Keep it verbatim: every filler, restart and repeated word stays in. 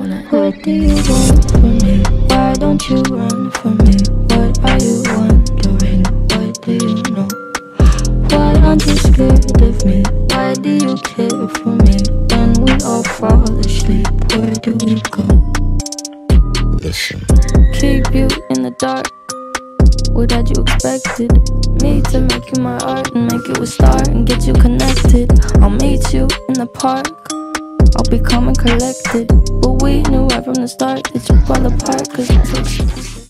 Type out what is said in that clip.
it. What do you want from me? Why don't you run from me? What are you wondering? What do you know? Why aren't you scared of me? Why do you care for me? When we all fall asleep, where do we go? Listen. Keep you in the dark. What had you expected? Me to make you my art and make you a star and get you connected. I'll meet you in the park. I'll be calm and collected. But we knew right from the start that you fall apart, cause that's what you